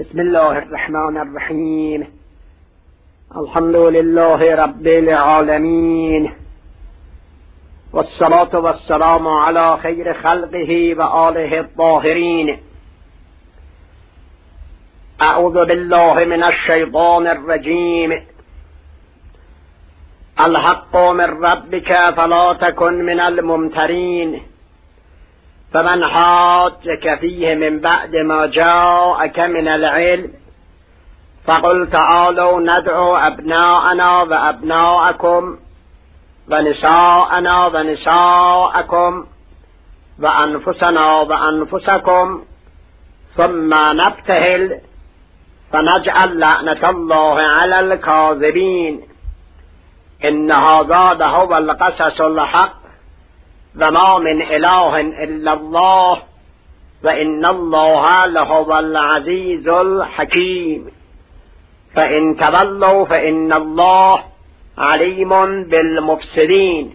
بسم الله الرحمن الرحیم. الحمد لله رب العالمین والصلاة والسلام على خیر خلقه و آله الطاهرین. اعوذ بالله من الشیطان الرجیم. الحق من ربك فلا تكن من الممترین. فمن حاجك فيه من بعد ما جاءك من العلم فقل تعالوا ندعو أبناءنا وأبناءكم ونساءنا ونساءكم وأنفسنا وأنفسكم ثم نبتهل فنجعل لعنة الله على الكاذبين. إن هذا لهو القصص الحق وما من إله إلا الله وإن الله لهو العزيز الحكيم. فإن تولوا فإن الله عليم بالمفسدين.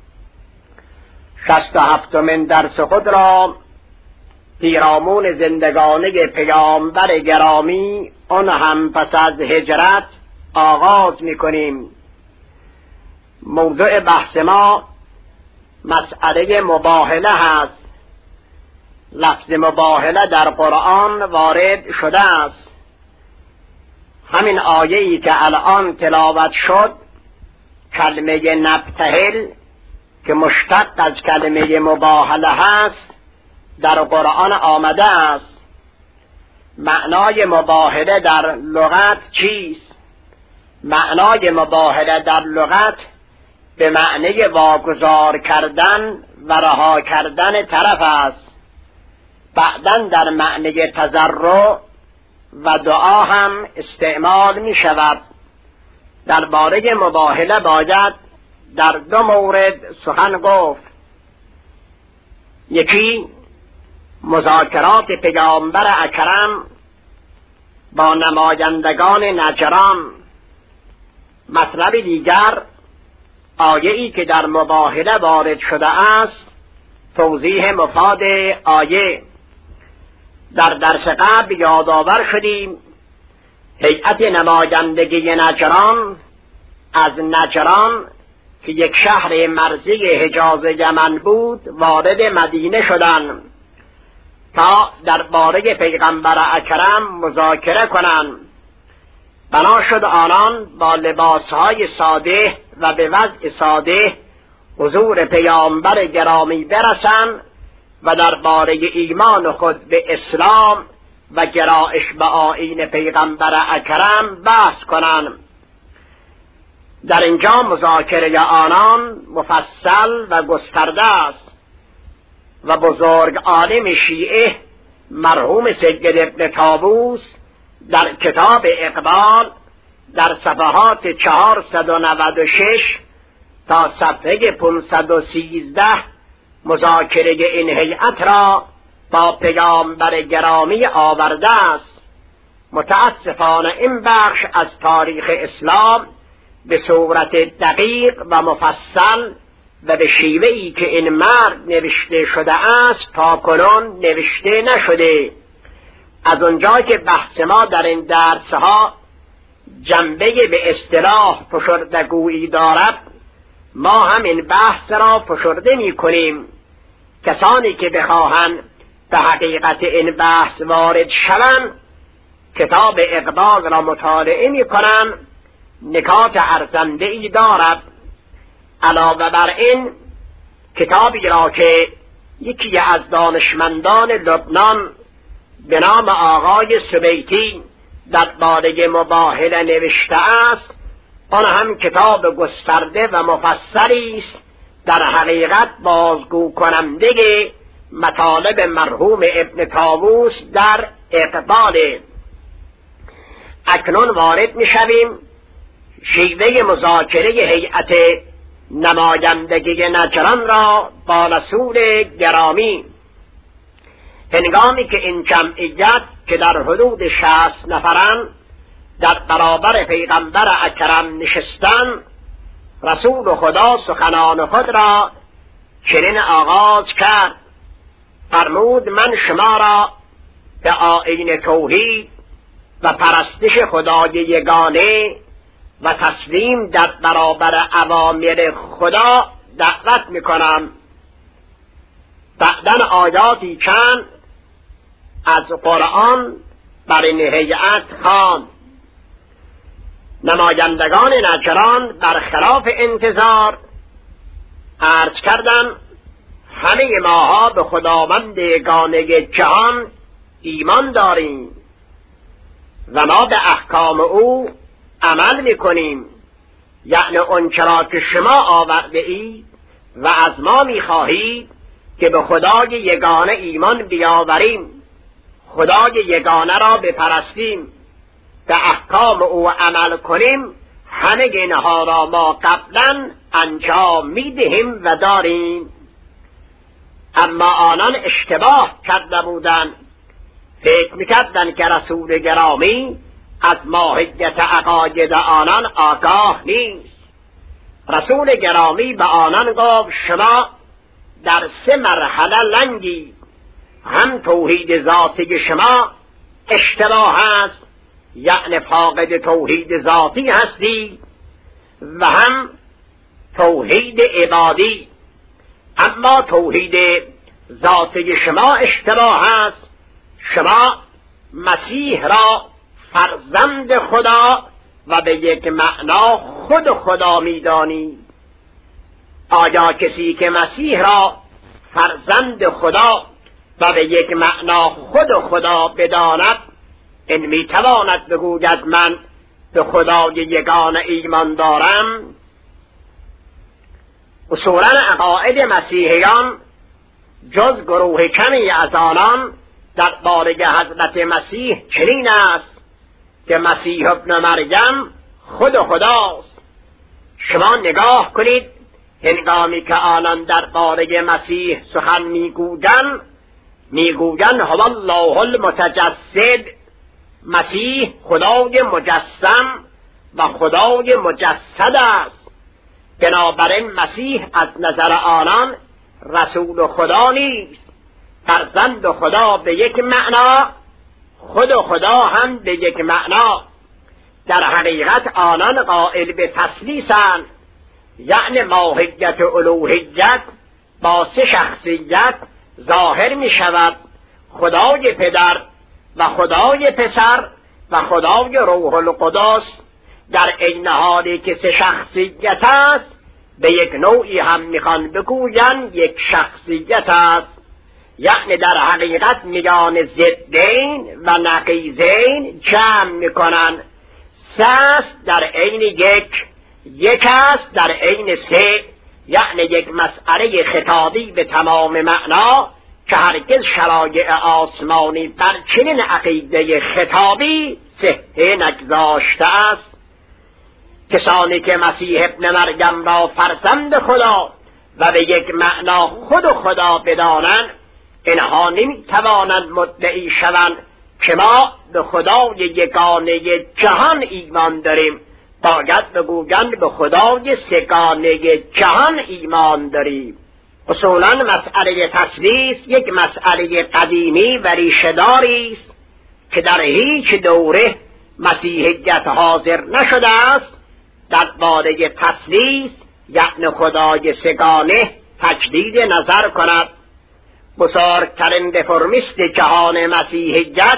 67مین درس خود را پیرامون زندگانی پیامبر گرامی آن هم پس از هجرت آغاز می‌کنیم. موضوع بحث ما مسئله مباهله هست. لفظ مباهله در قرآن وارد شده است. همین آیه‌ای که الان تلاوت شد، کلمه نبتهل که مشتق از کلمه مباهله هست در قرآن آمده است. معنای مباهله در لغت چیست؟ معنای مباهله در لغت به معنی واگذار کردن و رها کردن طرف است. بعداً در معنی تضرع و دعا هم استعمال می شود. درباره مباهله باید در دو مورد سخن گفت. یکی مذاکرات پیامبر اکرم با نمایندگان نجران. مطلب دیگر آیه‌ای که در مباهله وارد شده است، توضیح مفاد آیه. در درس قبل یادآور شدیم هیئت نمایندگی نجران از نجران که یک شهر مرزی حجاز یمن بود وارد مدینه شدند تا درباره پیغمبر اکرم مذاکره کنند. بنا شد آنان با لباسهای ساده و به وضع ساده حضور پیامبر گرامی برسند و درباره ایمان خود به اسلام و گرایش به آیین پیغمبر اکرم بحث کنند. در اینجا مذاکره آنان مفصل و گسترده است و بزرگ عالم شیعه مرحوم سید ابن طاووس در کتاب اقبال در صفحات 496 تا صفحه 513 مذاکره این هیئت را با پیامبر گرامی آورده است. متاسفانه این بخش از تاریخ اسلام به صورت دقیق و مفصل و به شیوه‌ای که این مرد نوشته شده است تاکنون نوشته نشده. از اونجا که بحث ما در این درسها جنبه به اصطلاح فشردگویی دارد، ما هم این بحث را فشرده می کنیم. کسانی که بخواهند به حقیقت این بحث وارد شوند کتاب اقبال را مطالعه می کنند. نکات ارزنده ای دارد. علاوه بر این کتابی را که یکی از دانشمندان لبنان به نام آقای سبیتی درباره مباهله نوشته است، آن هم کتاب گسترده و مفصلی است، در حقیقت بازگو کننده مطالب مرحوم ابن طاووس در اقبال. اکنون وارد می شویم شیوه مذاکره هیئت نمایندگی نجران را با رسول گرامی. هنگامی که این جمعیت که در حدود 60 نفرند در برابر پیغمبر اکرم نشستند، رسول خدا سخنان خود را چنین آغاز کرد: فرمود من شما را به آیین توحید و پرستش خدای یگانه و تسلیم در برابر اوامر خدا دعوت میکنم. بعدن آیاتی چند از قرآن بر این هیئت خواند. نمایندگان نجران برخلاف انتظار عرض کردند همه ماها به خداوند یگانه جهان ایمان داریم و ما به احکام او عمل میکنیم، یعنی آنچه را که شما آورده اید و از ما میخواهید که به خدای یگانه ایمان بیاوریم، خدای یگانه را بپرستیم، به احکام او عمل کنیم، همه اینها را ما قبلا انجام میدهیم و داریم. اما آنان اشتباه کرده بودند، فکر میکردند که رسول گرامی از ماهیت عقاید آنان آگاه نیست. رسول گرامی به آنان گفت شما در 3 مرحله لنگی، هم توحید ذاتی شما اشتباه است، یعنی فاقد توحید ذاتی هستی، و هم توحید عبادی. اما توحید ذاتی شما اشتباه است، شما مسیح را فرزند خدا و به یک معنا خود خدا می‌دانید. آیا کسی که مسیح را فرزند خدا و به یک معنا خود خدا بداند، این میتواند بگوید من به خدای یگانه ایمان دارم؟ اصولا عقاید مسیحیان جز گروه کمی از آنان در باره حضرت مسیح چنین است که مسیح ابن مریم خود خداست. شما نگاه کنید، هنگامی که آنان در باره مسیح سخن میگویند هو الله المتجسد، مسیح خدای مجسم و خدای مجسد است. بنابراین مسیح از نظر آنان رسول خدا نیست، فرزند خدا به یک معنا، خود خدا هم به یک معنا. در حقیقت آنان قائل به تثلیثند، یعنی ماهیت الوهیت با 3 شخصیت ظاهر می شود، خدای پدر و خدای پسر و خدای روح القدس، در عین حالی که 3 شخصیت است، به یک نوعی هم میخوان بگویند یک شخصیت است. یعنی در حقیقت میان ضدین و نقیضین جمع میکنند. 3 است در عین یک است در عین 3، یعنی یک مسئله خطابی به تمام معنا که هرگز شرایع آسمانی بر چنین عقیده خطابی صحه نگذاشته است. کسانی که مسیح ابن مریم را فرزند خدا و به یک معنا خود خدا بدانند، اینها نمیتوانند مدعی شوند که ما به خدای یگانه جهان ایمان داریم. باید بگویند به خدای سگانه جهان ایمان داریم. اصولا مسئله تثلیث یک مسئله قدیمی و ریشه‌داری است که در هیچ دوره مسیحیت حاضر نشده است درباره تثلیث، یعنی خدای سگانه، تجدید نظر کند. بزرگترین دفرمیست جهان مسیحیت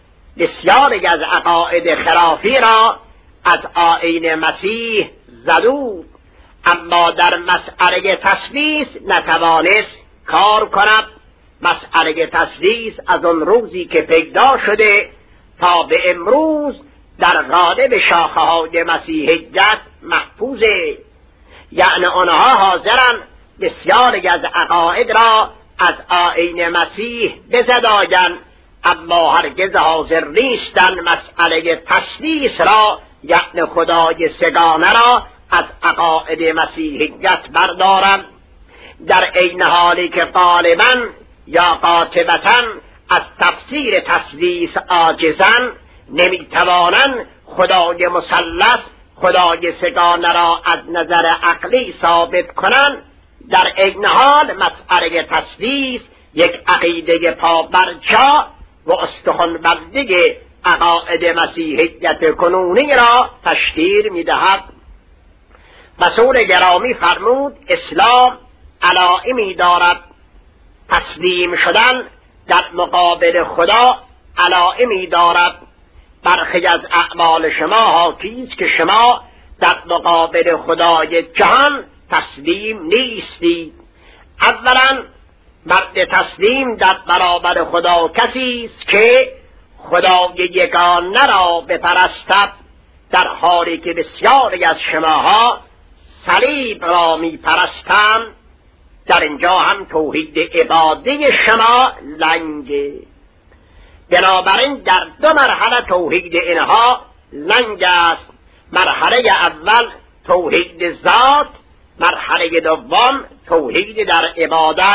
بسیاری از عقاید خرافی را از آیین مسیح زدود، اما در مسئله تثلیث نتوانست کار کند. مسئله تثلیث از آن روزی که پیدا شده تا به امروز در غالب شاخه‌های مسیحیت محفوظه، یعنی آنها حاضرن بسیاری از عقاید را از آیین مسیح بزدایند، اما هرگز حاضر نیستند مسئله تثلیث را، یعنی خدای سگانه را، از عقاید مسیحیت بردارند، در عین حالی که غالباً یا قاطبتاً از تفسیر تثلیث عاجزند، نمیتوانند خدای مسلط، خدای سگانه را از نظر عقلی ثابت کنند. در عین حال مسئله تثلیث یک عقیده پابرجا و استخوان بسته عقاید مسیحیت کنونی را تشکیل می‌دهد. رسول گرامی فرمود اسلام علائمی دارد، تسلیم شدن در مقابل خدا علائمی دارد. برخی از اعمال شما حاکی است که شما در مقابل خدای جهان تسلیم نیستید. اولا مرد تسلیم در برابر خدا کسی است که خدای یگانه را بپرستد، در حالی که بسیاری از شماها صلیب را میپرستند. در اینجا هم توحید عبادی شما لنگه. بنابراین در دو مرحله توحید اینها لنگ است. مرحله اول توحید ذات، مرحله دوم توحید در عبادت.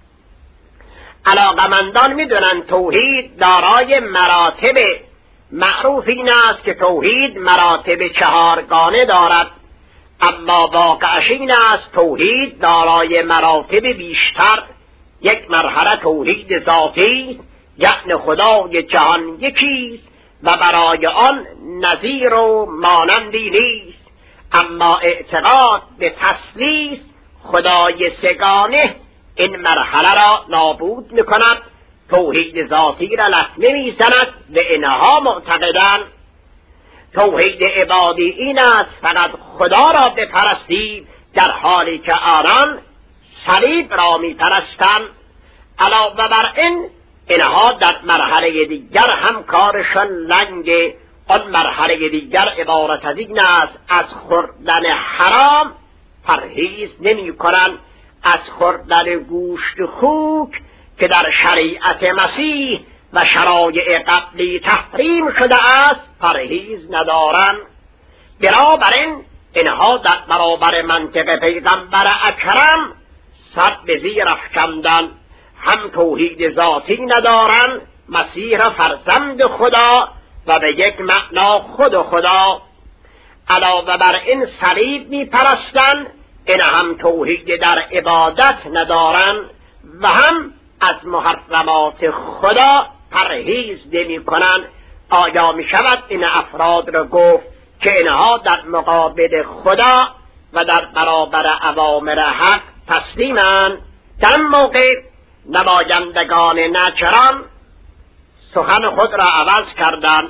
علاقمندان میدونن توحید دارای مراتب. معروف این است که توحید مراتب چهارگانه دارد، اما واقعش این است توحید دارای مراتب بیشتر. یک مرحله توحید ذاتی، یعنی خدای جهان یکیست و برای آن نظیر و مانندی نیست. اما اعتقاد به تثلیث، خدای سگانه، این مرحله را نابود میکند، توحید ذاتی را لطمه میزند و اینها معتقدند توحید عبادی این است فقط خدا را بپرستید، در حالی که آنان صلیب را میپرستند. علاوه بر این اینها در مرحله دیگر هم کارشان لنگه. آن مرحله دیگر عبارت از این است از خوردن حرام پرهیز نمی کنند، از خوردن گوشت خوک که در شریعت مسیح و شرایع قبلی تحریم شده است پرهیز ندارند. بنابراین اینها در برابر منطق پیغمبر اکرم سر به زیر افکندند، هم توحید ذاتی ندارند، مسیح را فرزند خدا و به یک معنا خود خدا. علاوه بر این صلیب میپرستند، این هم توحید در عبادت ندارند و هم از محرمات خدا پرهیز نمی کنند. آیا می شود این افراد را گفت که اینها در مقابل خدا و در برابر اوامر حق تسلیمند؟ در موقع نمایندگان نجران سخن خود را عوض کردند،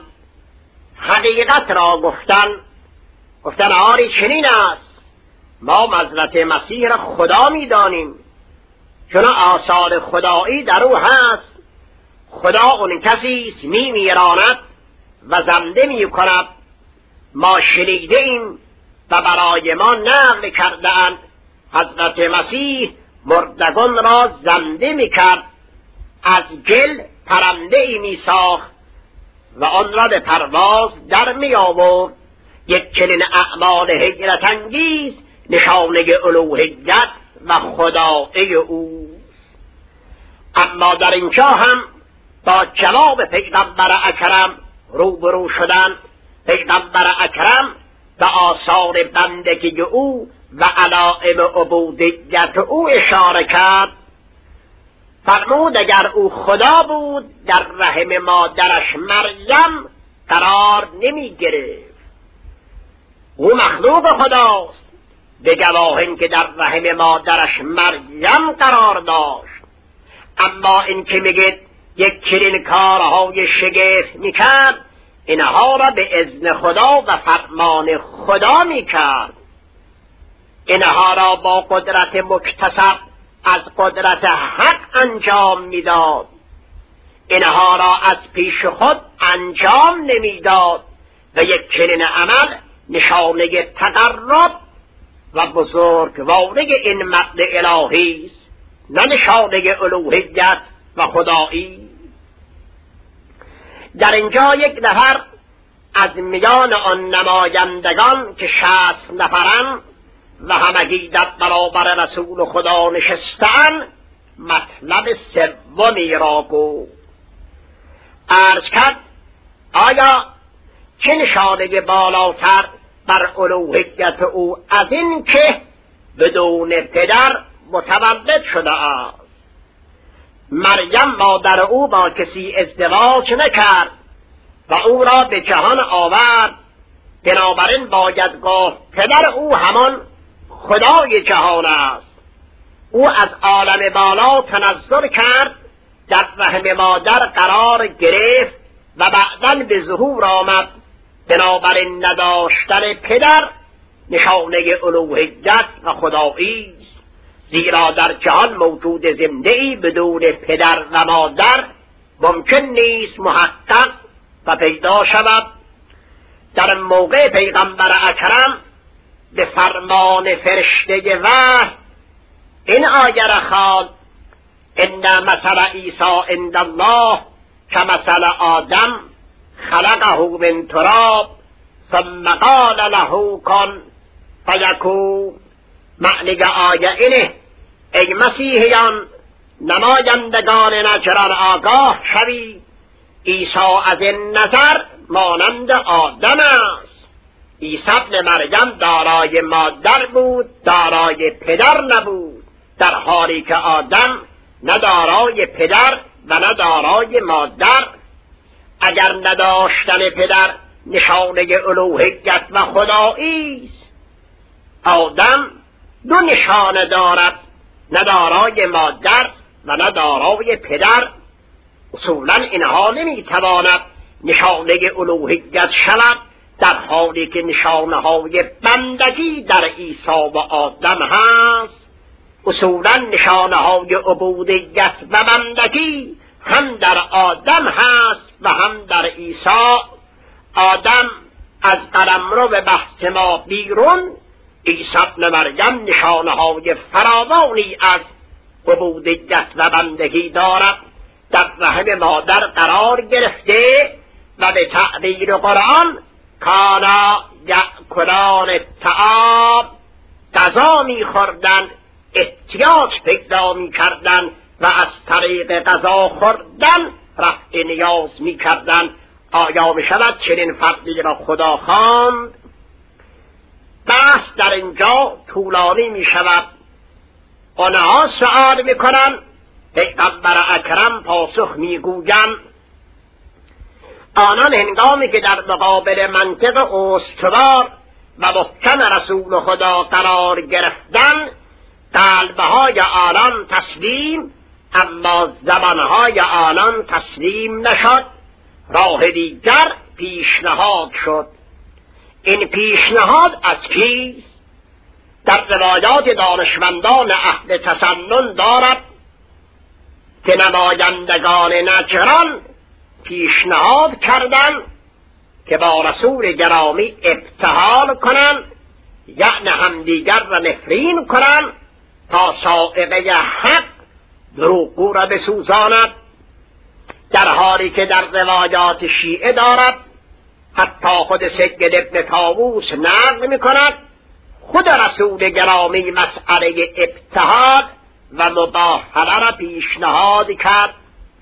حقیقت را گفتن آری چنین است، ما حضرت مسیح را خدا می دانیم، چون آثار خدایی در او هست. خدا اون کسی است می میراند و زنده می کند. ما شنیده ایم و برای ما نقل کردند حضرت مسیح مردگان را زنده می کرد، از گل پرنده ای می ساخت و آن را به پرواز در می آورد. یک چنین اعمال حیرت انگیز نشانه الوهیت و خدایی اوست. اما در اینجا هم با جواب پیغمبر اکرم روبرو شدن. پیغمبر اکرم به آثار بندگی او و علائم عبودیت او اشاره کرد. فرمود اگر او خدا بود در رحم مادرش مریم قرار نمی گرفت. او مخلوق خداست، به گواهی که در رحم مادرش مریم قرار داشت. اما این که میگید یک چنین کارهای شگفت میکرد، اینها را به اذن خدا و فرمان خدا میکرد. اینها را با قدرت مکتسب از قدرت حق انجام میداد. اینها را از پیش خود انجام نمیداد و یک چنین عمل نشانه تقرب و بزرگواری این مرد الهی است، نه نشانه الوهیت و خدایی. در اینجا یک نفر از میان آن نمایندگان که 60 نفرند و همگی در برابر رسول خدا نشستند مطلب سومی را گفت. عرض کرد آیا چه نشانه بالاتر بر الوهیت او از این که بدون پدر متولد شده است؟ مریم مادر او با کسی ازدواج نکرد و او را به جهان آورد. بنابراین باید گفت پدر او همان خدای جهان است. او از عالم بالا تنزل کرد، در رحم مادر قرار گرفت و بعداً به ظهور آمد. بنابراین نداشتن پدر نشانه الوهیت و خدایی است، زیرا در جهان موجود زنده‌ای بدون پدر و مادر ممکن نیست محقق و پیدا شود. در موقع پیغمبر اکرم به فرمان فرشته وحی این آیه را خواند: ان مثل عیسی عند الله کمثل آدم خلقه من تراب ثم قال له کن فیکون. معنی آیه اینه: ای مسیحیان نمایندگان نجران آگاه شوید، عیسی از این نظر مانند آدم است. عیسی ابن مریم دارای مادر بود، دارای پدر نبود، در حالی که آدم نه دارای پدر و نه دارای مادر. اگر نداشتن پدر نشانه الوهیت و خدایی است، آدم دو نشانه دارد: نه دارای مادر و نه دارای پدر. اصولا اینها نمیتواند نشانه الوهیت شود، در حالی که نشانه های بندگی در عیسی و آدم هست. اصولا نشانه های عبودیت و بندگی هم در آدم هست و هم در عیسی. آدم از قلمرو بحث ما بیرون، عیسی ابن مریم نشانه های فراوانی از عبودیت و بندگی دارد. در رحم مادر قرار گرفته و به تعبیر قرآن کانا یأکلان الطعام، غذا می‌خوردند، احتیاج پیدا می‌کردند و از طریق غذا خوردن رفع نیاز می‌کردند. آیا می‌شود چنین فردی را خدا خواند؟ بحث در اینجا طولانی می‌شود. آنها سؤال می‌کنند، پیغمبر اکرم پاسخ می‌گویند آنان هنگامی که در مقابل منطق استوار و محکم رسول خدا قرار گرفتن، قلبهای آنان تسلیم، اما زبانهای آنان تسلیم نشد. راه دیگر پیشنهاد شد. این پیشنهاد از کیست؟ در روایات دانشمندان اهل تسنن دارد که نمایندگان نجران پیشنهاد کردند که با رسول گرامی ابتهال کنند، یعنی همدیگر را نفرین کنند تا صاعقه حق دروغگو را بسوزاند. در حالی که در روایات شیعه دارد، حتی خود سید ابن طاووس نقل می‌کند خود رسول گرامی مسئله ابتهال و مباهله را پیشنهاد کرد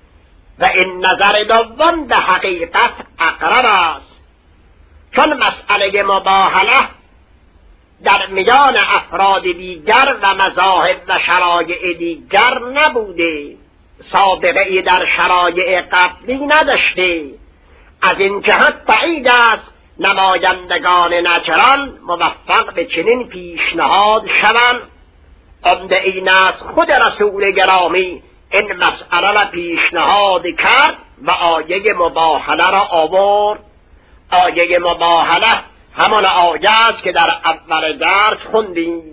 و این نظر دوم به حقیقت اقرب است، چون مسئله مباهله در میان افراد دیگر و مذاهب و شرایع دیگر نبوده، سابقه ای در شرایع قبلی نداشته. از این جهت بعید است نمایندگان نجران موفق به چنین پیشنهاد شوند. عمده این است خود رسول گرامی این مسئله را پیشنهاد کرد و آیه مباهله را آورد. آیه مباهله همان آیه است که در اول درس خوندیم: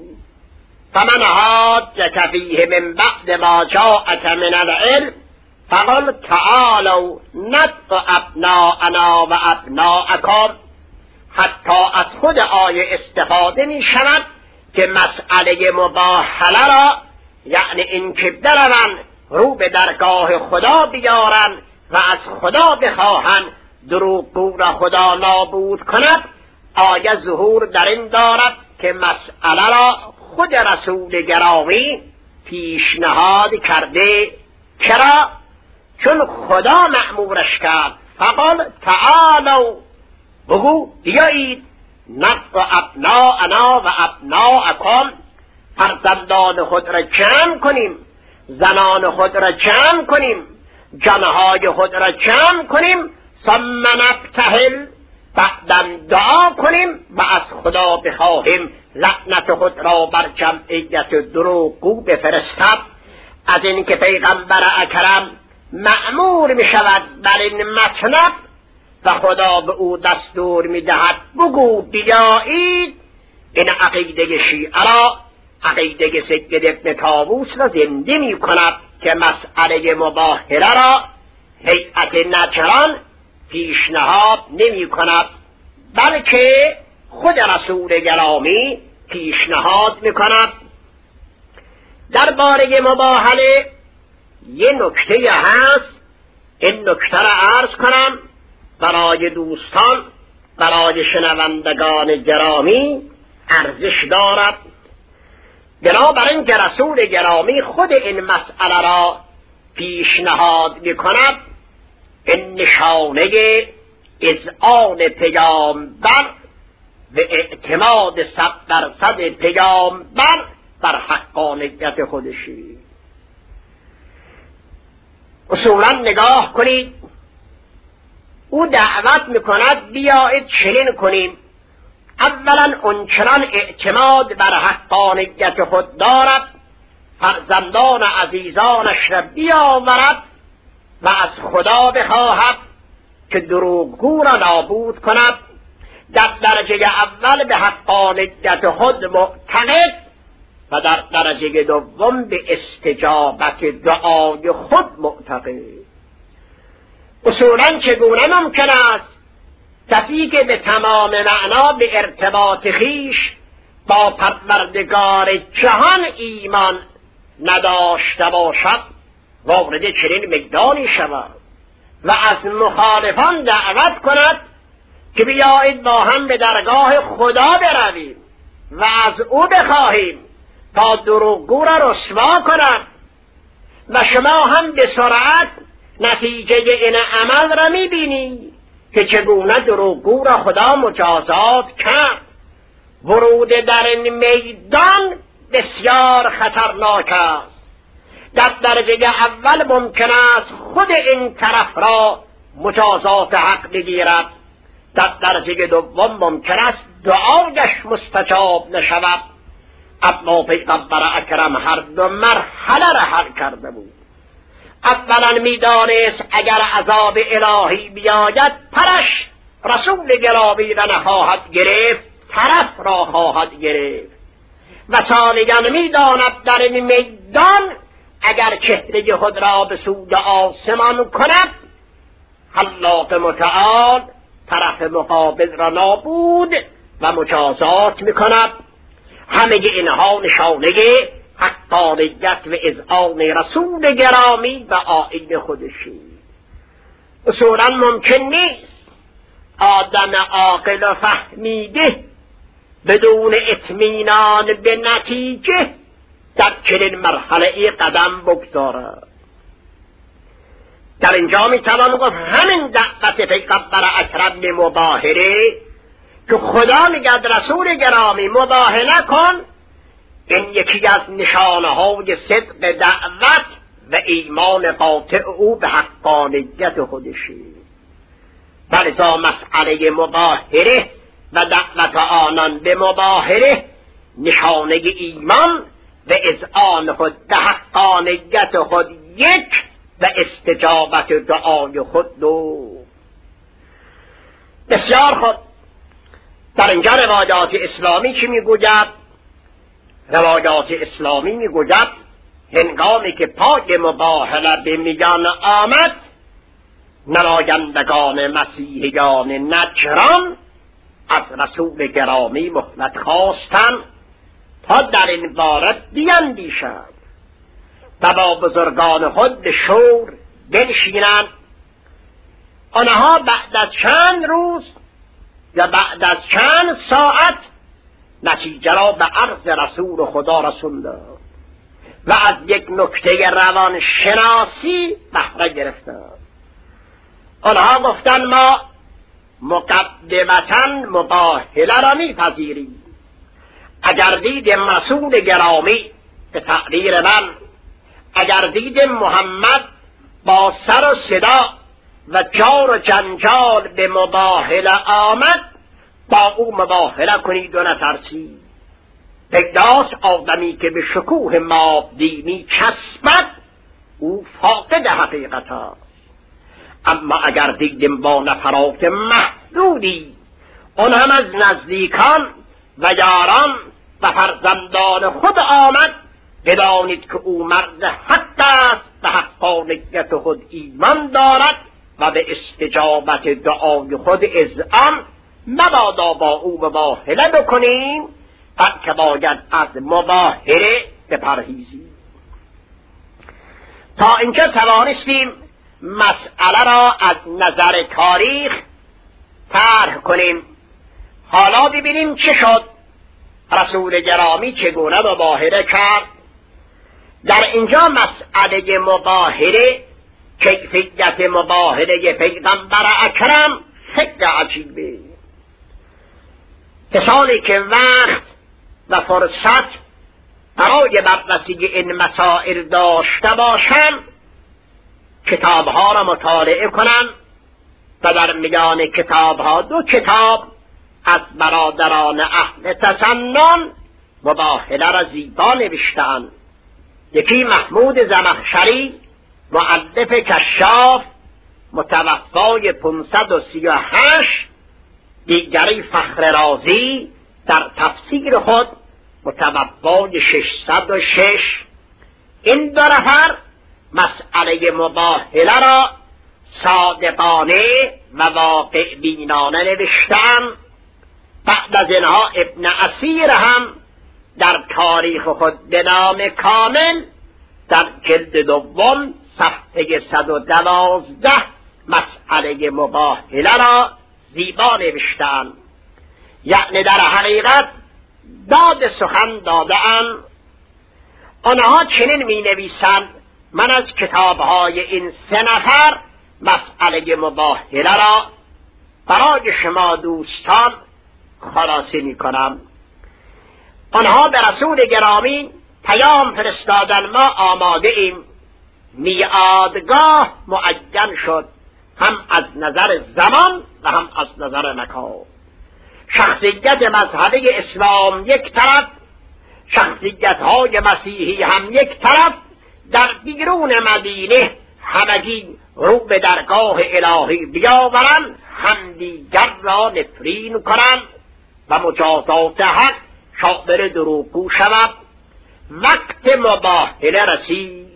فمن حاجک فیه من بعد ما جاءک من العلم فقل تعالوا ندع ابناءنا و ابناءکم. حتی از خود آیه استفاده می شود که مسئله مباهله را، یعنی این که بروند رو به درگاه خدا بیارن و از خدا بخواهند دروغگو را خدا نابود کند، آیه ظهور در این دارد که مسئله را خود رسول گرامی پیشنهاد کرده. چرا؟ چون خدا مأمورش کرد فقال تعالوا، بگو بیایید، ندع ابناءنا و ابناءکم، فرزندان خود را جمع کنیم، زنان خود را جمع کنیم، جانهای خود را جمع کنیم، ثم نبتهل، بعدم دعا کنیم و از خدا بخواهیم لعنت خود را بر جمعیت دروغگو بفرستد. از این که پیغمبر اکرم مأمور می شود بر این مطلب و خدا به او دستور می دهد بگو بیایید، این عقیده شیعه را، عقیده سید ابن طاووس را زنده می کند که مسئله مباهله را هیئت نجران پیشنهاد نمی کند، بلکه خود رسول گرامی پیشنهاد می کند. درباره مباهله یه نکته هست، این نکته را عرض کنم برای دوستان، برای شنوندگان گرامی ارزش دارد. بنابراین که رسول گرامی خود این مسئله را پیشنهاد می کند، این نشانه اذعان پیامبر و اعتماد 100% پیامبر بر حقانیت خودشی. اصولا نگاه کنید، او دعوت میکند بیایید چنین کنیم. اولا اونچنان اعتماد بر حقانیت خود دارد، فرزندان عزیزانش را بیاورد و از خدا بخواهد که دروغگو را نابود کند. در درجه اول به حقانیت خود معتقد و در درجه دوم به استجابت دعای خود معتقد. اصولا چگونه ممکن است کسی که به تمام معنا به ارتباط خیش با پروردگار جهان ایمان نداشته باشد وارد چنین میدانی شود و از مخالفان دعوت کند که بیایید با هم به درگاه خدا برویم و از او بخواهیم تا دروغگو را رسوا کند و شما هم به سرعت نتیجه این عمل را میبینی که چگونه دروغگو را خدا مجازات کرد. ورود در این میدان بسیار خطرناک است. در درجه اول ممکن است خود این طرف را مجازات حق بگیرد، در درجه دوم ممکن است دعایش مستجاب نشود. اما پیغمبر اکرم هر دو مرحله را حل کرده بود. اولا میدانست اگر عذاب الهی بیاید پرش رسول گرامی را نخواهد گرفت، طرف را خواهد گرفت. و ثانیا میداند در این میدان اگر چهره خود را به سوی آسمان کند، خلاق متعال طرف مقابل را نابود و مجازات میکند. همه اینها نشانه حقانیت و اذعان رسول گرامی و آیین خودشی. اصولا ممکن نیست آدم عاقل و فهمیده بدون اطمینان به نتیجه در چنین مرحله قدم بگذارد. در اینجا میتوان گفت همین دعوت پیغمبر اکرم به مباهله که خدا میگد رسول گرامی مباهله کن، این یکی از نشانه های صدق دعوت و ایمان قاطع او به حقانیت خودشی. بلکه مسئله مباهله و دعوت آنان به مباهله نشانه ایمان و اذعان خود به حقانیت خود یک و استجابت دعای خود دو. بسیار خود. در اینجا روایات اسلامی چی میگوید؟ روایات اسلامی میگوید هنگامی که پای مباهله به میان آمد، نمایندگان مسیحیان نجران از رسول گرامی مهلت خواستند تا در این باره بیندیشند و با بزرگان خود به شور بنشینند. آنها بعد از چند روز یا بعد از چند ساعت نتیجه را به عرض رسول خدا رسوندند و از یک نکته روان شناسی بهره گرفتند. آنها گفتند ما مقدمتاً مباهله را میپذیریم. اگر دیدیم رسول گرامی به تقدیر من، اگر دیدیم محمد با سر و صدا و جار و جنجال به مباهله آمد، با او مباهله کنید و نترسید. پیداست آدمی که به شکوه مادینی چسبد، او فاقد حقیقت است. اما اگر دیدیم با نفرات محدودی، اون هم از نزدیکان و یاران و فرزندان خود آمد، بدانید که او مرد حق است، به حقانیت خود ایمان دارد و به استجابت دعای خود اذعان. مبادا با او مباهله بکنیم، بلکه باید از مباهله بپرهیزیم. تا اینجا توانستیم مسئله را از نظر تاریخ طرح کنیم. حالا ببینیم چه شد، رسول گرامی چگونه مباهله کرد. در اینجا مسئله مباهله، کیفیت مباهله پیغمبر اکرم خیلی عجیبه. کسانی که وقت و فرصت برای بررسی این مسائل داشته باشند، کتابها را مطالعه کنند و در میان کتابها 2 کتاب از برادران اهل تسنن مباهله را زیبا نوشتند. یکی محمود زمخشری مؤلف کشاف متوفای 538، دیگری فخر رازی در تفسیر خود متوفای 606. این 2 نفر مسئله مباهله را صادقانه و واقع بینانه نوشتند. بعد از اینها ابن اسیر هم در تاریخ خود به نام کامل در جلد 2 صفحه 112 مسئله مباهله را زیبا نوشتند. یعنی در حقیقت داد سخن داده‌اند. آنها چنین می نویسند: من از کتابهای این 3 نفر مسئله مباهله را برای شما دوستان خلاصه می کنم. آنها به رسول گرامی پیام فرستادن: ما آماده ایم. میعادگاه معین شد، هم از نظر زمان و هم از نظر مکان. شخصیت مذهبی اسلام یک طرف، شخصیت‌های مسیحی هم یک طرف، در بیرون مدینه همگی رو به درگاه الهی بیاورند، هم دیگر را نفرین کنند و مجازات حق شامل دروغگو شود. وقت مباهله رسید.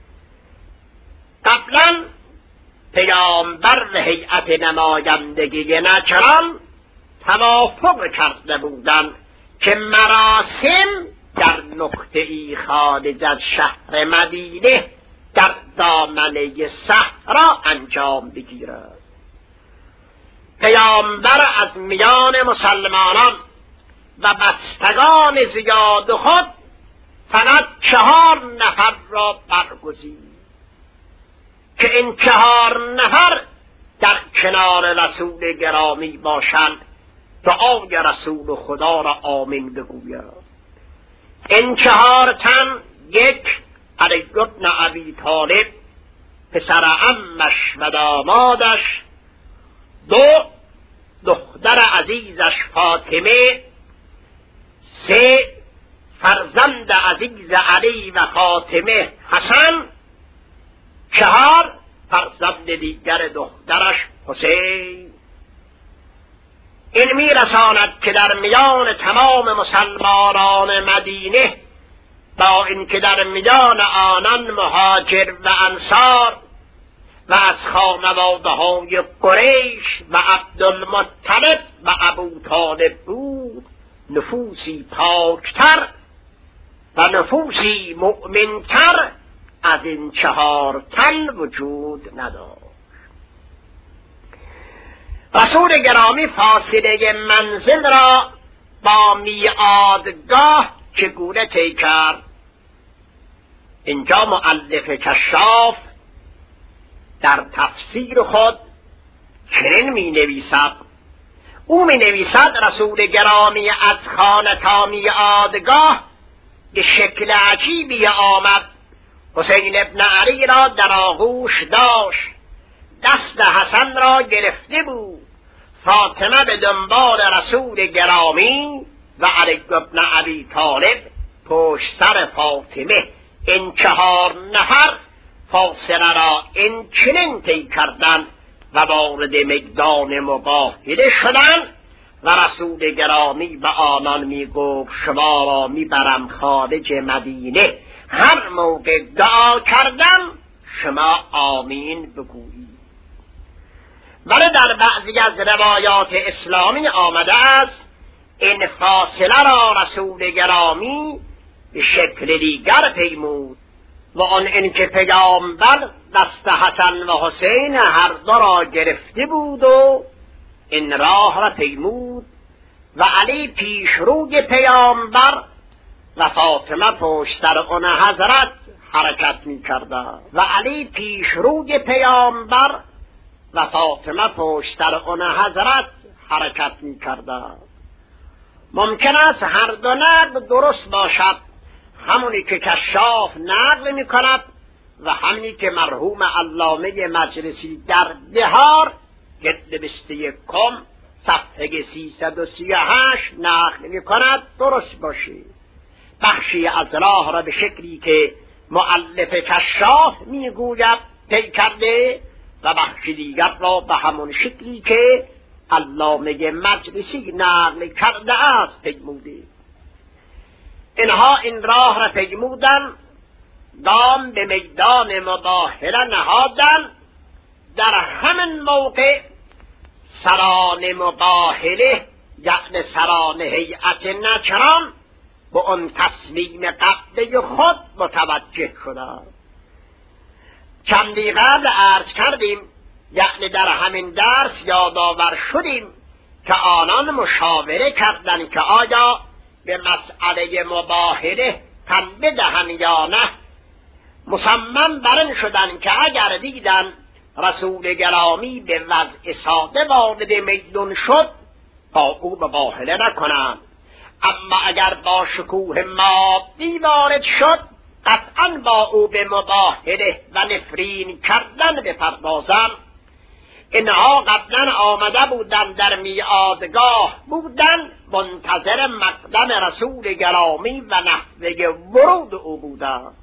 قبلا پیامبر و هیئت نمایندگی نجران توافق کرده بودند که مراسم در نقطه‌ای خارج از شهر مدینه در دامنه صحرا انجام بگیرد. پیامبر از میان مسلمانان و بستگان زیاد خود فقط 4 نفر را برگزید که این 4 نفر در کنار رسول گرامی باشند، دعای رسول خدا را آمین بگوید. این 4 تن: 1 علی بن ابی طالب پسر عمش و دامادش، 2 دختر عزیزش فاطمه، 3 فرزند عزیز علی و فاطمه حسن، 4 فرزند دیگر دخترش حسین. این میرساند که در میان تمام مسلمانان مدینه، با اینکه در میان آنان مهاجر و انصار و از خانواده‌های قریش و عبدالمطلب و ابو طالب بود، نفوسی پاکتر و نفوسی مؤمنتر از این 4 تن وجود نداشت. رسول گرامی فاصله منزل را با میعادگاه چگونه طی کرد؟ اینجا مؤلف کشاف در تفسیر خود چنین می نویسد. او می نویسد: رسول گرامی از خانه تا میعادگاه به شکل عجیبی آمد. حسین ابن علی را در آغوش داشت، دست حسن را گرفته بود. فاطمه به دنبال رسول گرامی و علی بن ابی طالب پشت سر فاطمه. این 4 نفر فاصله را این چنین طی کردند و وارد میدان مقابله شدند و رسول گرامی به آنان می گفت شما را می برم خارج مدینه، هر موقع دعا کردم شما آمین بگویید. ولی در بعضی از روایات اسلامی آمده است این فاصله را رسول گرامی به شکل دیگر پیمود و آن اینکه پیامبر دست حسن و حسین هر دو را گرفته بود و این راه را پیمود و علی پیشروی پیامبر و فاطمه پشت سر آن حضرت حرکت می کردند و علی پیشروی پیامبر و فاطمه پشت سر آن حضرت حرکت می کردند. ممکن است هر دو نقل درست باشد، همونی که کشاف نقل می کند و همونی که مرحوم علامه مجلسی در بهار جلد 21 صفحه 338 نقل می کند درست باشید. بخشی از راه را به شکلی که مؤلف کشاف می گوید طی کرده و بخشی دیگر را به همون شکلی که علامه مجلسی نقل کرده است پیموده. اینها این راه را پیمودن، گام به میدان مباهله نهادن. در همین موقع سران مباهله یعنی سران هیئت نجران به آن تسلیم قبله خود متوجه شدند. چندی قبل عرض کردیم، یعنی در همین درس یادآور شدیم که آنان مشاوره کردند که آیا به مسئله مباهله تن بدهن یا نه. مصمم بر این شدند که اگر دیدن رسول گرامی به وضع ساده وارد میدان شد با او مباهله نکنند، اما اگر با شکوه مادی وارد شد قطعا با او به مباهله و نفرین کردن بپردازند. اینها قبلا آمده بودند، در میعادگاه بودند، منتظر مقدم رسول گرامی و نحوه ورود او بودند.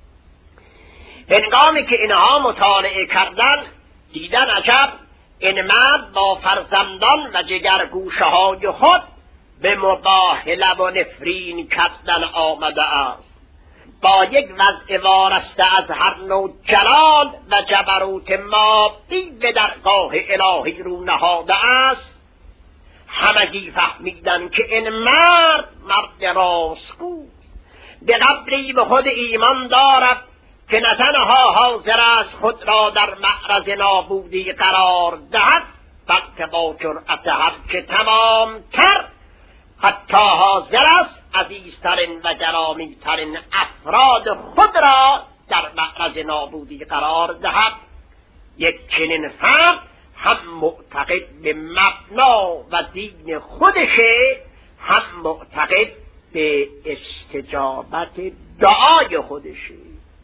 هنگامی که اینها مطالعه کردند دیدن عجب، این مرد با فرزندان و جگرگوشه های خود به مباهله و نفرین کردن آمده است. با یک وضع وارسته از هر نوع جلال و جبروت مادی به درگاه الهی رو نهاده است. همگی فهمیدن که این مرد راستگوست، به قدری به خود ایمان دارد که نه تنها حاضر است خود را در معرض نابودی قرار دهد، بلکه با جرأت هرچه تمامتر حتی حاضر است عزیزترین و گرامیترین افراد خود را در معرض نابودی قرار دهد. یک چنین فرد هم معتقد به مبنا و دین خودشه، هم معتقد به استجابت دعای خودشه.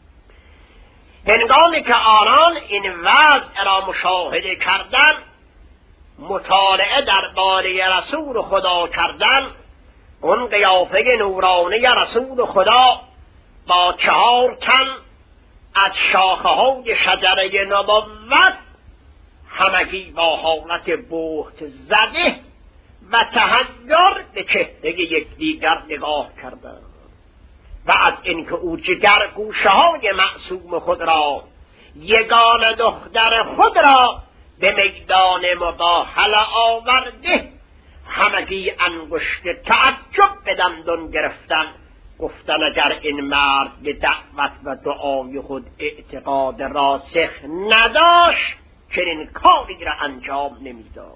هنگامی که آنان این وضع را مشاهده کردن، مطالعه درباره رسول خدا کردن، اون قیافه نورانی رسول خدا با 4 تن از شاخه های شجره نبوت همگی با حالت بهت زده و تحیر به چهره یکدیگر نگاه کردند و از اینکه او جگر گوشه های معصوم خود را، یگان دختر خود را به میدان مباهله آورده، همگی انگشت تعجب به دندان گرفتن، گفتن اگر این مرد به دعوت و دعای خود اعتقاد راسخ نداشت چنین کاری را انجام نمیداد.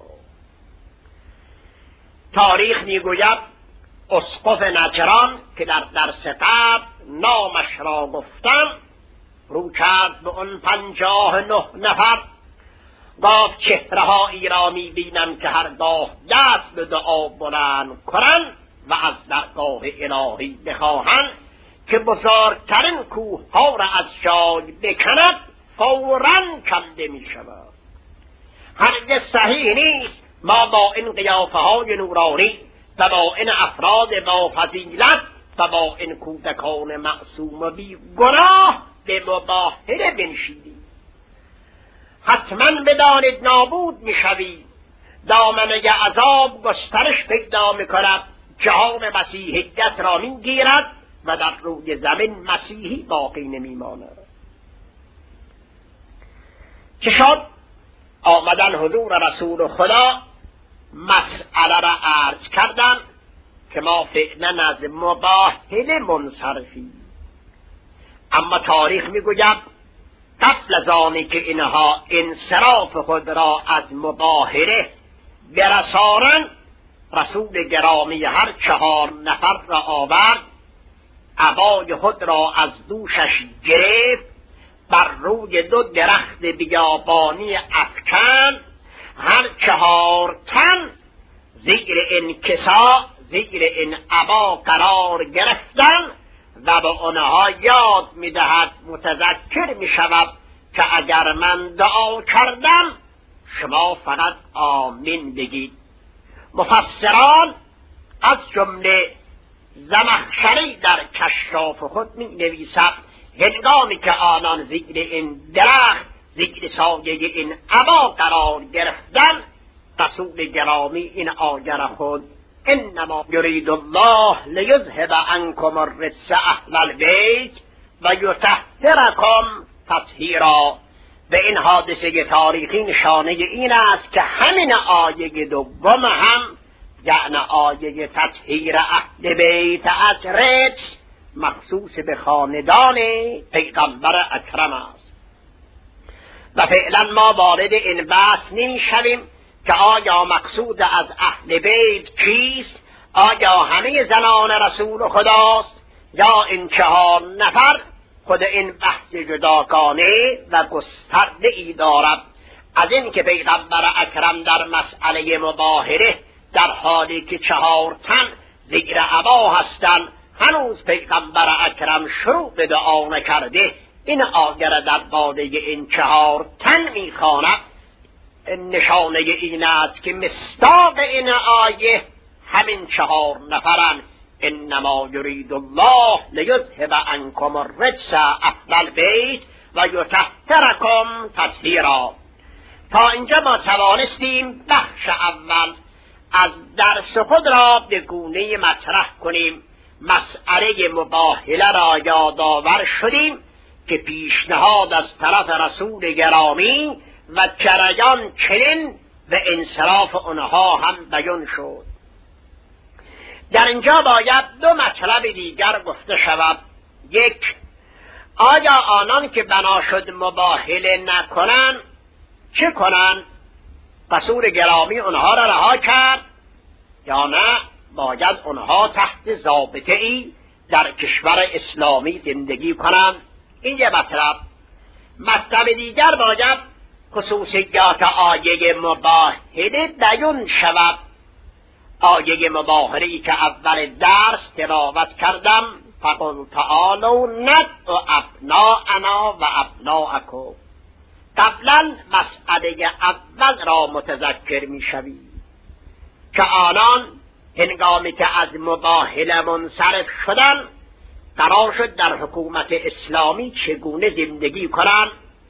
تاریخ میگوید اسقف نجران که در درس قبل نامش را گفتم رو کرد به اون 59 نفر، گفت چهره‌هایی را می‌بینم که هرگاه دست به دعا بلند کنند و از درگاه الهی بخواهند که بزرگترین کوه‌ها را از جای بکند، فوراً کنده می‌شود. هرگز صحیح نیست ما با این قیافه های نورانی و با این افراد با فضیلت و با این کودکان معصوم و بی گناه به مباهله بنشینیم. حتما بدانید نابود میشوید، دامنه عذاب گسترش پیدا میکند، جهان مسیحیت را میگیرد و در روی زمین مسیحی باقی نمیماند. چه شد؟ آمدن حضور رسول خدا مسئله را عرض کردن که ما فعلا از مباهله منصرفیم، اما تاریخ میگوید قبل از آنی که اینها انصراف خود را از مباهله برسانند، رسول گرامی هر 4 نفر را آورد، عبای خود را از دوشش گرفت، بر روی 2 درخت بیابانی افکن، هر 4 تن زیر این کسا، زیر این عبا قرار گرفتن و به آنها یاد میدهد، متذکر میشود که اگر من دعا کردم شما فقط آمین بگید. مفسران از جمله زمخشری در کشاف خود می نویسد هنگامی که آنان زیر این درخت، زیر سایه این عبا قرار گرفتن، رسول گرامی این آیه را خود انما یرید الله لیذهب عنکم الرجس اهل البیت و یطهرکم تطهیرا. به این حادثه تاریخی نشانه این است که همین آیه دوم هم، یعنی آیه تطهیر اهل بیت از رجس، مخصوص به خاندان پیغمبر اکرم است. و فعلا ما وارد این بحث نمی‌شویم که آیا مقصود از اهل بیت کیست؟ آیا همه زنان رسول خداست یا این 4 نفر؟ خود این بحث جداگانه و گسترده ای دارد. از این که پیغمبر اکرم در مسئله مباهله در حالی که 4 تن زیر عبا هستند، هنوز پیغمبر اکرم شروع به دعا نکرده، این آیه در باره این 4 تن میخواند. نشانه این است که مصداق این آیه همین 4 نفرند. انما یرید الله لیذهب عنکم الرجس اهل البیت و یطهرکم تطهیرا. تا اینجا ما توانستیم بخش اول از درس خود را به گونه مطرح کنیم. مسئله مباهله را یادآور شدیم که پیشنهاد از طرف رسول گرامی و جریان چنین و انصراف آنها هم بیان شد. در اینجا باید 2 مطلب دیگر گفته شود. 1، آیا آنان که بنا شد مباهله نکنند چه کنند؟ رسول گرامی آنها را رها کرد یا نه باید آنها تحت ضابطه ای در کشور اسلامی زندگی کنند؟ این یه مطلب. مطلب دیگر باید خصوصیات آیه مباهله بیان شود. آیه مباهله‌ای که اول درس تلاوت کردم، فقل تعالوا ندع ابناءنا و ابناءکم. قبلا مسئله اول را متذکر می‌شوید که آنان هنگامی که از مباهله منصرف شدند قرار شد در حکومت اسلامی چگونه زندگی کنند.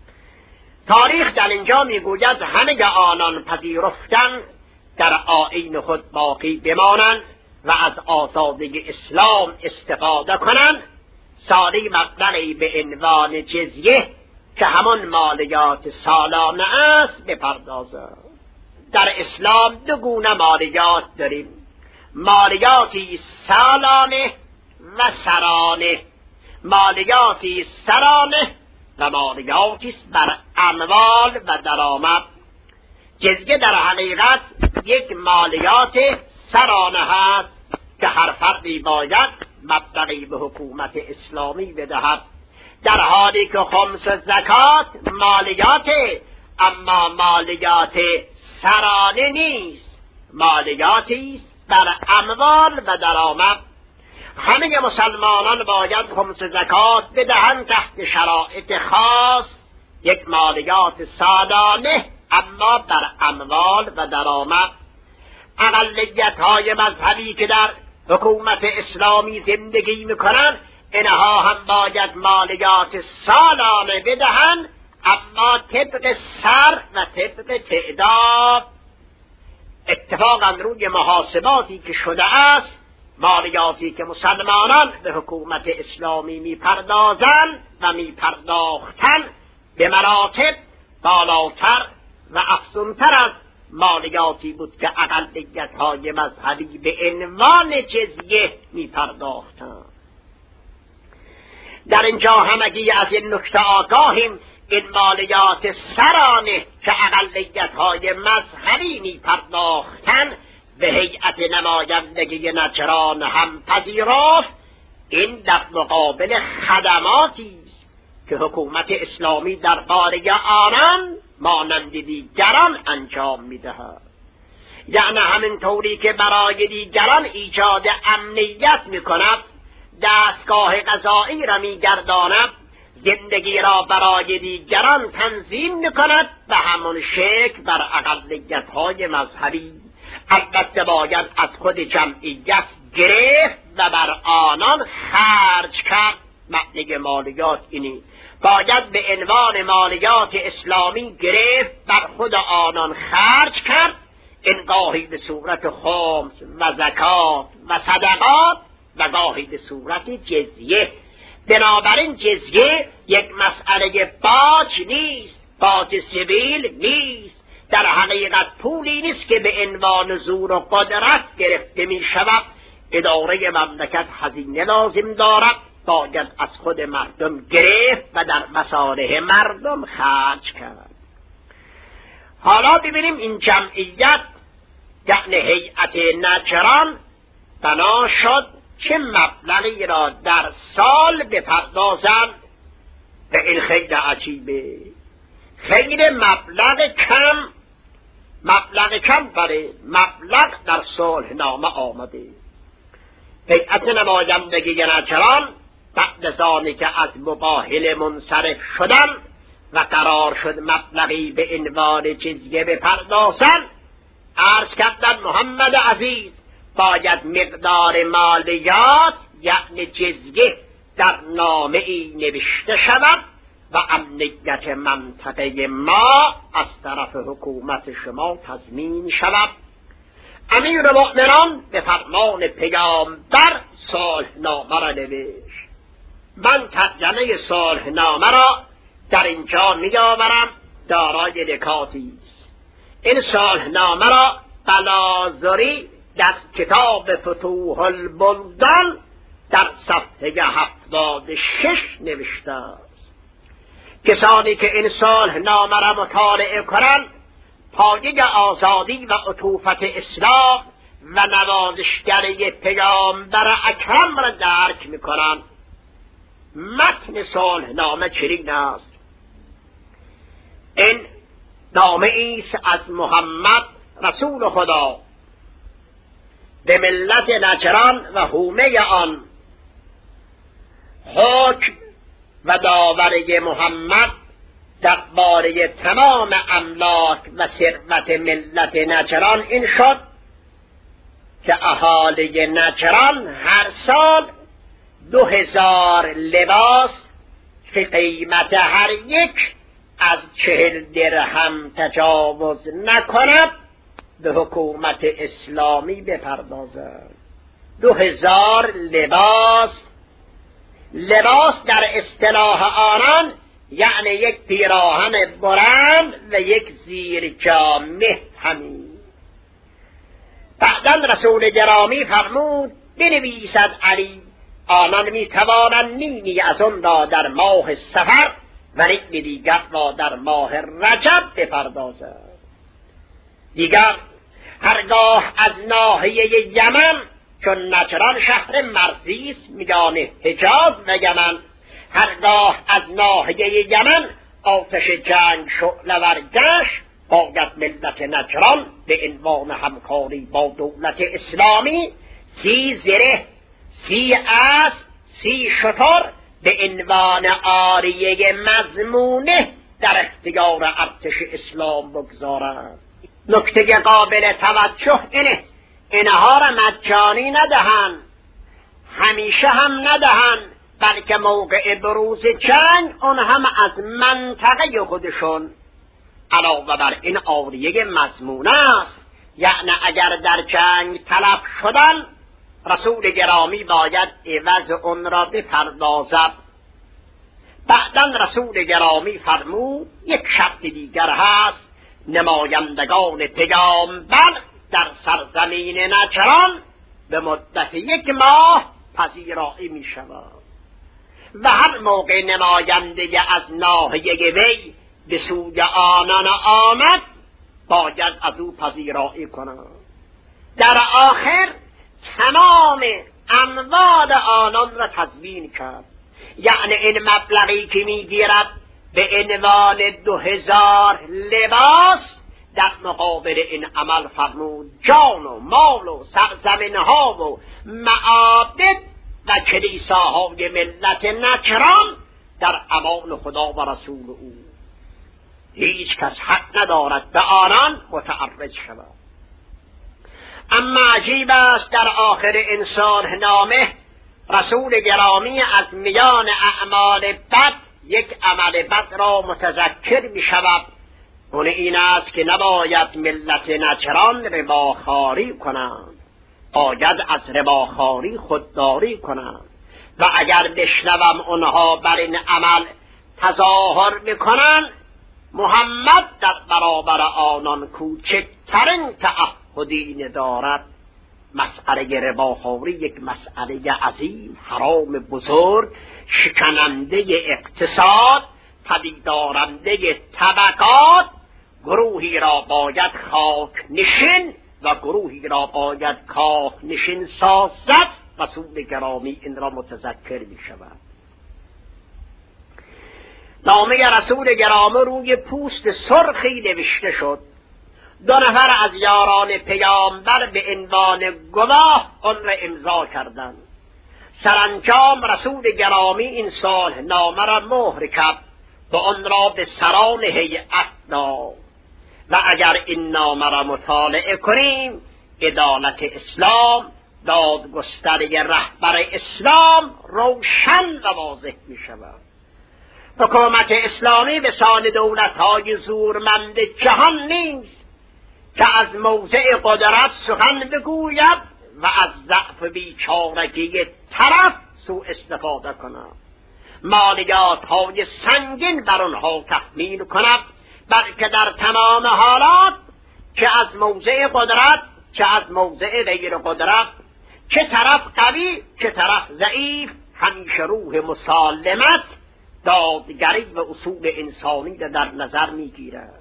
تاریخ در اینجا میگوید همه آنان پذیرفتند در آیین خود باقی بمانند و از آزادی اسلام استفاده کنند، سالی مقداری به عنوان جزیه که همان مالیات سالانه است بپردازند. در اسلام 2 گونه مالیات داریم، مالیاتی سالانه و سرانه. مالیاتی سرانه و مالیاتی بر اموال و درآمد. جزیه در حقیقت یک مالیات سرانه هست که هر فردی باید مبلغی به حکومت اسلامی بدهد، در حالی که خمس زکات مالیات، اما مالیات سرانه نیست، مالیاتی بر اموال و درآمد. همه مسلمانان باید خمس زکات بدهند تحت شرایط خاص، یک مالیات سالانه اما بر اموال و درآمد. اقلیت‌های مذهبی که در حکومت اسلامی زندگی میکنن، اینها هم باید مالیات سالانه بدهند، اما طبق سر و طبق تعداد. اتفاقا روی محاسباتی که شده است، مالیاتی که مسلمانان به حکومت اسلامی میپردازند و میپرداختند به مراتب بالاتر و افزونتر از مالیاتی بود که اقلیت‌های مذهبی به عنوان جزیه میپرداختند. در اینجا همگی از این نکته آگاهیم. این مالیات سرانه که اقلیت‌های مذهبی میپرداختند به هیئت نمایندگی نجران هم پذیرفت، این در مقابل خدماتی است که حکومت اسلامی درباره آنان مانند دیگران انجام میدهد. یعنی همینطوری که برای دیگران ایجاد امنیت میکند، دستگاه قضایی را میگرداند، زندگی را برای دیگران تنظیم میکند، به همون شکل بر اقلیت‌های مذهبی البته باید از خود جمعیت گرفت و بر آنان خرج کرد. معنی مالیات اینی، باید به عنوان مالیات اسلامی گرفت، بر خود آنان خرج کرد، این گاهی به صورت خمس و زکات و صدقات و گاهی به صورت جزیه. بنابراین جزیه یک مسئله باج نیست، باج سیویل نیست، در حقیقت پولی نیست که به عنوان زور و قدرت گرفته می شود. اداره مملکت هزینه لازم دارد، باید از خود مردم گرفت و در مصالح مردم خرج کرد. حالا ببینیم این جمعیت یعنی هیئت نجران بنا شد چه مبلغی را در سال بپردازند. و این خیلی عجیبه، خیلی مبلغ کم برای مبلغ در صلح نامه آمده. هیئت نمایندگی نجران بعد از آنی که از مباهله منصرف شدن و قرار شد مبلغی به عنوان جزیه بپردازند، عرض کردن محمد عزیز باید مقدار مالیات یعنی جزیه در نامه ای نوشته شود و امنیت منطقه ما از طرف حکومت شما تضمین شود. امیر مؤمنان به فرمان پیامبر صلحنامه را نوشت. من ترجمه صلحنامه را در اینجا میآورم، دارای نکاتی است. این صلحنامه را بلازری در کتاب فتوح البلدان در صفحه 76 نوشته است. کسانی که این صلحنامه را مطالعه کنند پایه آزادی و عطوفت اسلام و نوازشگری پیامبر اکرم را درک میکنند. متن صلحنامه چنین است: این نامه ایست از محمد رسول خدا به ملت نجران و حومه آن. حکم و داوری محمد درباره تمام املاک و ثروت ملت نجران این شد که اهالی نجران هر سال 2000 لباس که قیمت هر یک از 40 درهم تجاوز نکند به حکومت اسلامی بپردازد. 2000 لباس در اصطلاح آنان یعنی یک پیراهن بلند و یک زیر جامه همین. بعداً رسول گرامی فرمود بنویسد علی آنان میتوانند نیمی از آن را در ماه صفر و نیمی دیگر را در ماه رجب بپردازد. دیگر هرگاه از ناحیه یمن، چون نجران شهر مرزی است میان حجاز و یمن، هرگاه از ناحیه یمن آتش جنگ شعله‌ور گشت، باید ملت نجران به عنوان همکاری با دولت اسلامی 30 زره، 30 اسب، 30 شتر به عنوان عاریه مضمونه در اختیار ارتش اسلام بگذارند. نکته قابل توجه اینها را مجانی ندهند، همیشه هم ندهند، بلکه موقع بروز جنگ اون هم از منطقه خودشون علاوه بر این عاریه مضمون است. یعنی اگر در جنگ تلف شدن رسول گرامی باید عوض اون را بپردازد. بعداً رسول گرامی فرمود یک شرط دیگر هست، نمایندگان پیامبر در سرزمین نجران به مدت 1 ماه پذیرایی می شود و هر موقع نماینده از ناحیه وی به سوی آنان آمد باید از او پذیرایی کنند. در آخر تمام اموال آنان را تضمین کرد. یعنی این مبلغی که میگیرد به عنوان 2000 لباس در مقابل این عمل فرمود جان و مال و سرزمین‌ها و معابد و کلیساهای ملت نجران در امان خدا و رسول او. هیچ کس حق ندارد به آنان متعرض شود. اما عجیب است در آخر این صلح نامه رسول گرامی از میان اعمال بد یک عمل بد را متذکر می شود. اون این است که نباید ملت نجران رباخواری کنند، باید از رباخواری خودداری کنند و اگر بشنوم اونها بر این عمل تظاهر میکنند محمد در برابر آنان کوچکترین تعهدی ندارد. مسئله رباخواری یک مسئله عظیم، حرام بزرگ، شکننده اقتصاد، پدیدارنده طبقات، گروهی را باید خاک نشین و گروهی را باید کاه نشین سازد. رسول گرامی این را متذکر می شود. نامه رسول گرامی روی پوست سرخی نوشته شد. 2 نفر از یاران پیامبر به عنوان گواه آن را امضا کردند. سرانجام رسول گرامی این صلح نامه را مهر کرد و آن را به سران هیئت داد. و اگر این نامه را مطالعه کنیم عدالت اسلام، دادگستری رهبر اسلام روشن و واضح می شود. حکومت اسلامی به سان دولت‌های زورمند جهان نیست که از موضع قدرت سخن بگوید و از ضعف بیچارگی طرف سوء استفاده کند، مالیات‌های سنگین بر آنها تحمیل کند، بلکه در تمام حالات که از موضع قدرت که از موضع غیر قدرت، چه طرف قوی چه طرف ضعیف، همیشه روح مسالمت، دادگری و اصول انسانی را در نظر میگیرد.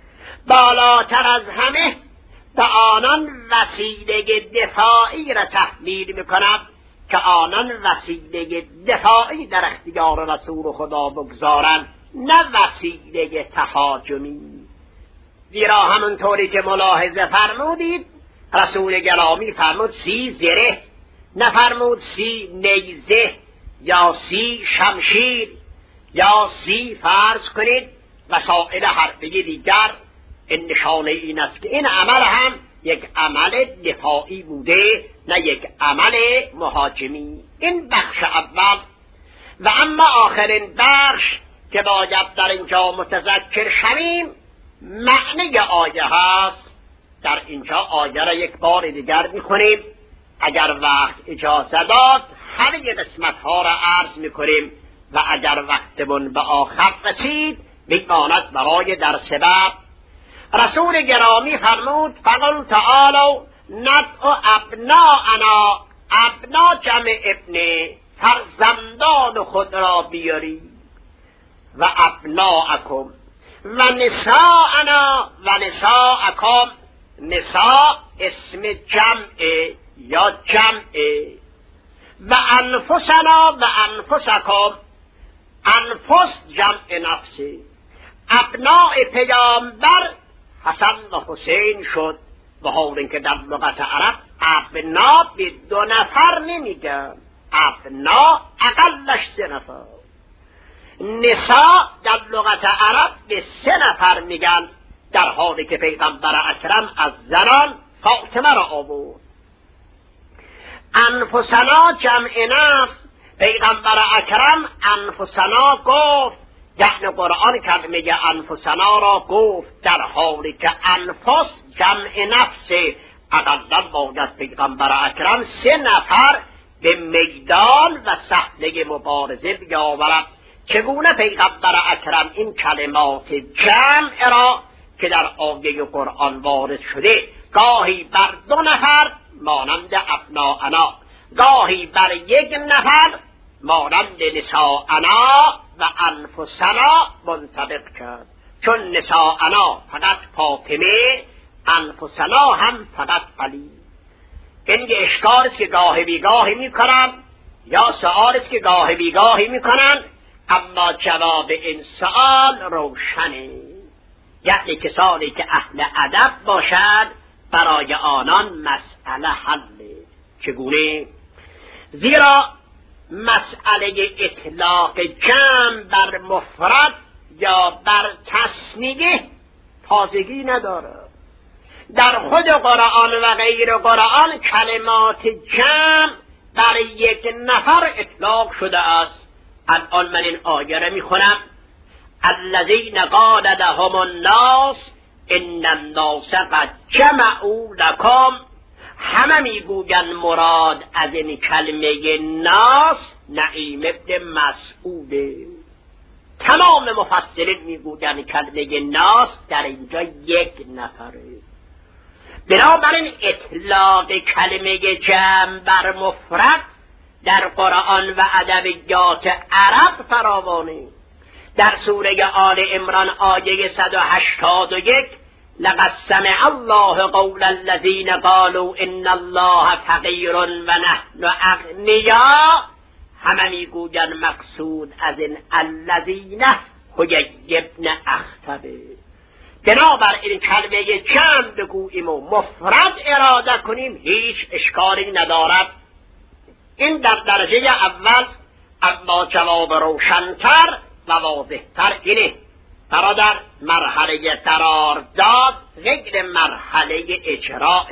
بالاتر از همه به آنان وسیله دفاعی را تحمیل میکند که آنان وسیله دفاعی در اختیار رسول خدا بگذارند، نه وسیله تهاجمی. زیرا همونطوری که ملاحظه فرمودید رسول گرامی فرمود 30 زره، نفرمود 30 نیزه یا 30 شمشیر یا 30 فرض کنید وسایل حربی دیگر. این نشانه این است که این عمل هم یک عمل دفاعی بوده، نه یک عمل مهاجمی. این بخش اول. و اما آخرین بخش که باید در اینجا متذکر شویم معنی آیه هست. در اینجا آیه را یک بار دیگر میخونیم، اگر وقت اجازه داد همه قسمت ها را عرض میکنیم و اگر وقتمون به آخر رسید میماند برای درس بعد. رسول گرامی فرمود فقل تعالوا ندعو ابناءنا، ابنا جمع ابن، فرزندان خود را بیاری، و ابناءکم و نساءنا و نساءکم، نساء اسم جمع یا جمع، و انفسنا و انفسکم، انفس جمع نفسی. ابناء پیامبر حسن و حسین شد، و حال اینکه در لغت عرب ابنا به 2 نفر نمیگن، ابنا اقلش 3 نفر. نساء در لغت عرب به 3 نفر میگن، در حالی که پیغمبر اکرم از زنان فاطمه را آورد. انفسنا جمع نفس، پیغمبر اکرم انفسنا گفت، یعنی قرآن کلمه انفسنا را گفت، در حالی که انفس جمع نفسه. اقلا باید پیغمبر اکرم 3 نفر به میدان و صحنه مبارزه بیاورد. چگونه پیغمبر اکرم این کلمات جمع را که در آیه قرآن وارد شده گاهی بر 2 نفر مانند ابناءنا، گاهی بر 1 نفر مانند نساءنا و انفسنا منطبق کرد، چون نساءنا فقط فاطمه، انفسنا هم فقط علی. این یه اشکال است که گاهی بیگاهی میکنن یا سؤال است که گاهی بیگاهی میکنن، اما جواب این سؤال روشنه. یعنی کسانی که اهل ادب باشد برای آنان مسئله حله. چگونه؟ زیرا مسئله اطلاق جمع بر مفرد یا بر تثنیه تازگی ندارد. در خود قرآن و غیر قرآن کلمات جمع بر 1 نفر اطلاق شده است. الان من این آیه را میخونم: الذین قال لهم الناس ان الناس قد جمعوا لکم. همه میگویند مراد از این کلمه ناس نعیم ابن مسعوده. تمام مفسرین میگویند کلمه ناس در اینجا 1 نفره. بنابراین اطلاق کلمه جمع بر مفرد در قرآن و ادبیات عرب فراوانه. در سوره آل عمران آیه 181: لقد سمع الله قول الذين قالوا ان الله فقیر و نحن اغنیا. همه میگویند مقصود از این الذین حیی ابن اخطبه. بنابر این کلمه جمع بگوییم و مفرد اراده کنیم هیچ اشکالی ندارد. این در درجه اول. اما جواب روشنتر و واضحتر اینه: برادر، مرحله قرارداد غیر مرحله اجراء.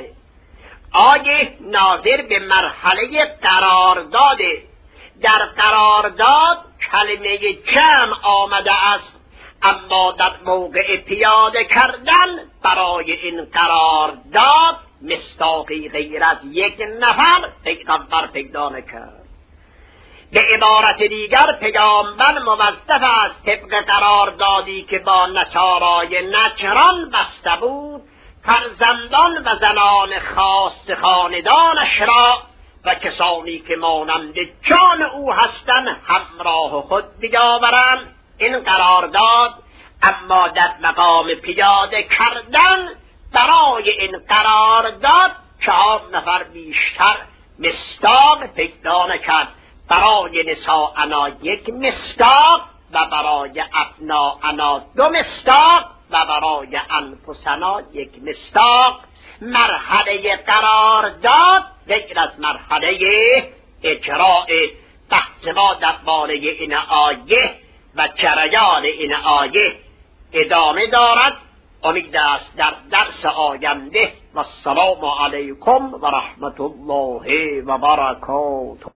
آیه ناظر به مرحله قرارداده. در قرارداد کلمه جمع آمده است، اما در موقع پیاده کردن برای این قرارداد مصداقی غیر از 1 نفر پیغمبر پیدا نکرد. به عبارت دیگر پیامبر موظف است طبق قراردادی که با نصارای نجران بسته بود فرزندان و زنان خاص خاندانش را و کسانی که مانند جان او هستند همراه خود بیاورند. این قرارداد اما در مقام پیاده کردن برای این قرارداد 4 نفر بیشتر مصداق پیدا نکرد. برای نساءنا 1 مصداق و برای ابناءنا 2 مصداق و برای انفسنا 1 مصداق. مرحله قرارداد غیر از مرحله اجراء. بحث ما درباره این آیه و جریان این آیه ادامه دارد. امید است در درس آینده. و السلام علیکم و رحمت الله و برکاته.